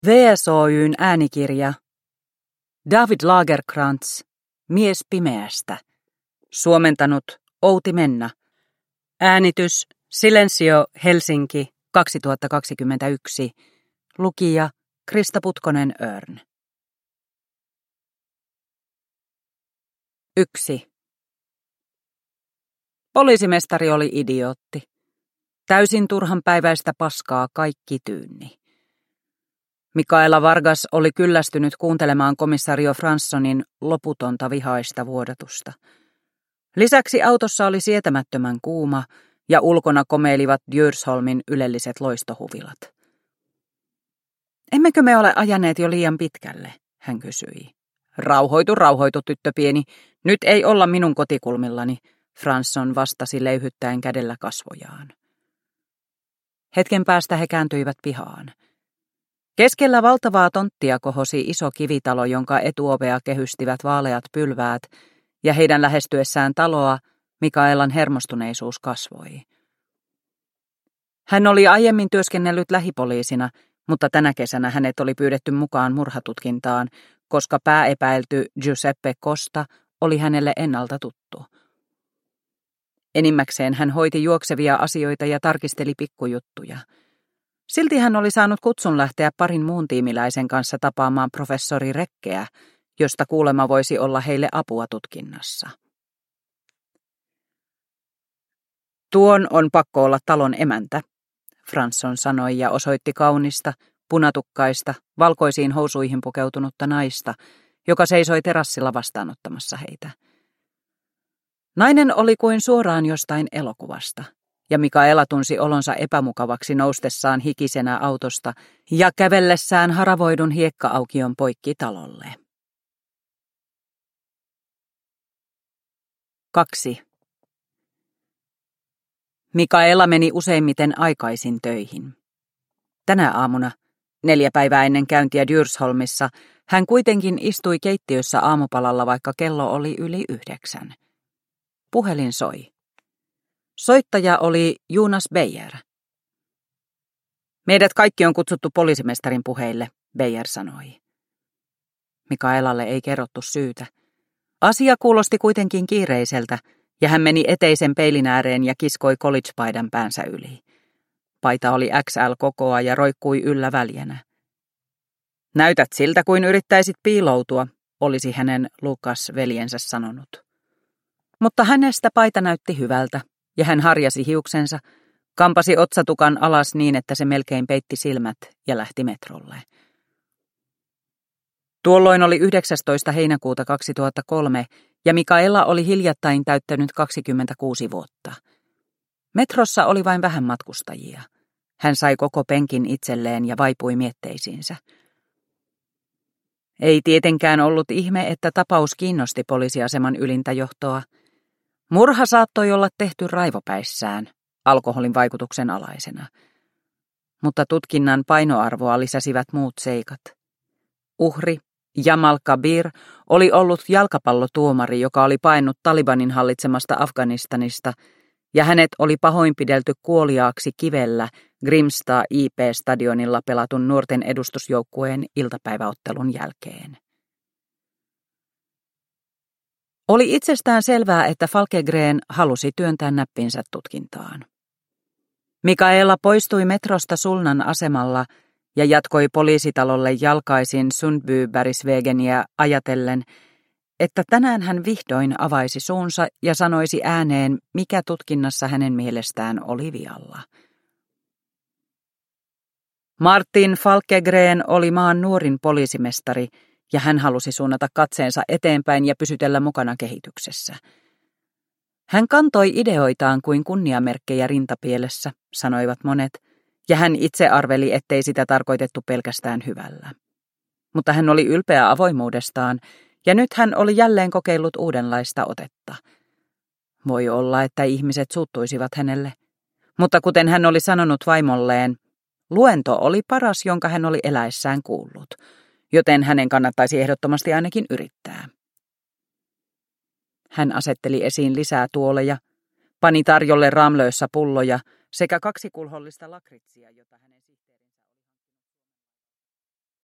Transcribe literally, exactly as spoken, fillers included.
V S O Y:n äänikirja David Lagercrantz, Mies pimeästä. Suomentanut Outi Menna. Äänitys Silencio Helsinki kaksituhattakaksikymmentäyksi. Lukija Krista Putkonen-Örn. yksi. Poliisimestari oli idiootti. Täysin turhanpäiväistä paskaa kaikki tyynni. Mikaela Vargas oli kyllästynyt kuuntelemaan komisario Franssonin loputonta vihaista vuodatusta. Lisäksi autossa oli sietämättömän kuuma ja ulkona komeilivat Djursholmin ylelliset loistohuvilat. Emmekö me ole ajaneet jo liian pitkälle, hän kysyi. Rauhoitu, rauhoitu, tyttö pieni. Nyt ei olla minun kotikulmillani, Fransson vastasi leyhyttäen kädellä kasvojaan. Hetken päästä he kääntyivät pihaan. Keskellä valtavaa tonttia kohosi iso kivitalo, jonka etuovea kehystivät vaaleat pylväät, ja heidän lähestyessään taloa Mikaelan hermostuneisuus kasvoi. Hän oli aiemmin työskennellyt lähipoliisina, mutta tänä kesänä hänet oli pyydetty mukaan murhatutkintaan, koska pääepäilty Giuseppe Costa oli hänelle ennalta tuttu. Enimmäkseen hän hoiti juoksevia asioita ja tarkisteli pikkujuttuja. Silti hän oli saanut kutsun lähteä parin muun tiimiläisen kanssa tapaamaan professori Rekkeä, josta kuulema voisi olla heille apua tutkinnassa. Tuon on pakko olla talon emäntä, Fransson sanoi ja osoitti kaunista, punatukkaista, valkoisiin housuihin pukeutunutta naista, joka seisoi terassilla vastaanottamassa heitä. Nainen oli kuin suoraan jostain elokuvasta, ja Mikaela tunsi olonsa epämukavaksi noustessaan hikisenä autosta ja kävellessään haravoidun hiekka-aukion poikki talolle. kaksi. Mikaela meni useimmiten aikaisin töihin. Tänä aamuna, neljä päivää ennen käyntiä Djursholmissa, hän kuitenkin istui keittiössä aamupalalla, vaikka kello oli yli yhdeksän. Puhelin soi. Soittaja oli Jonas Beyer. Meidät kaikki on kutsuttu poliisimestarin puheille, Beyer sanoi. Mikaelalle ei kerrottu syytä. Asia kuulosti kuitenkin kiireiseltä, ja hän meni eteisen peilin ääreen ja kiskoi college-paidan päänsä yli. Paita oli X L-kokoa ja roikkui yllä väljänä. Näytät siltä, kuin yrittäisit piiloutua, olisi hänen Lukas-veljensä sanonut. Mutta hänestä paita näytti hyvältä, ja hän harjasi hiuksensa, kampasi otsatukan alas niin, että se melkein peitti silmät ja lähti metrolle. Tuolloin oli yhdeksästoista heinäkuuta kaksituhattakolme, ja Mikaela oli hiljattain täyttänyt kaksikymmentäkuusi vuotta. Metrossa oli vain vähän matkustajia. Hän sai koko penkin itselleen ja vaipui mietteisiinsä. Ei tietenkään ollut ihme, että tapaus kiinnosti poliisiaseman ylintä johtoa. Murha saattoi olla tehty raivopäissään, alkoholin vaikutuksen alaisena. Mutta tutkinnan painoarvoa lisäsivät muut seikat. Uhri, Jamal Kabir, oli ollut jalkapallotuomari, joka oli paennut Talibanin hallitsemasta Afganistanista, ja hänet oli pahoinpidelty kuoliaaksi kivellä Grimsta I P-stadionilla pelatun nuorten edustusjoukkueen iltapäiväottelun jälkeen. Oli itsestään selvää, että Falkegren halusi työntää näppinsä tutkintaan. Mikaela poistui metrosta Sulnan asemalla ja jatkoi poliisitalolle jalkaisin Sundbybergsvägeniä ajatellen, että tänään hän vihdoin avaisi suunsa ja sanoisi ääneen, mikä tutkinnassa hänen mielestään oli vialla. Martin Falkegren oli maan nuorin poliisimestari, ja hän halusi suunnata katseensa eteenpäin ja pysytellä mukana kehityksessä. Hän kantoi ideoitaan kuin kunniamerkkejä rintapielessä, sanoivat monet, ja hän itse arveli, ettei sitä tarkoitettu pelkästään hyvällä. Mutta hän oli ylpeä avoimuudestaan, ja nyt hän oli jälleen kokeillut uudenlaista otetta. Voi olla, että ihmiset suuttuisivat hänelle, mutta kuten hän oli sanonut vaimolleen, luento oli paras, jonka hän oli eläessään kuullut, joten hänen kannattaisi ehdottomasti ainakin yrittää. Hän asetteli esiin lisää tuoleja, pani tarjolle Ramlössä pulloja sekä kaksi kulhollista lakritsia, jota hänen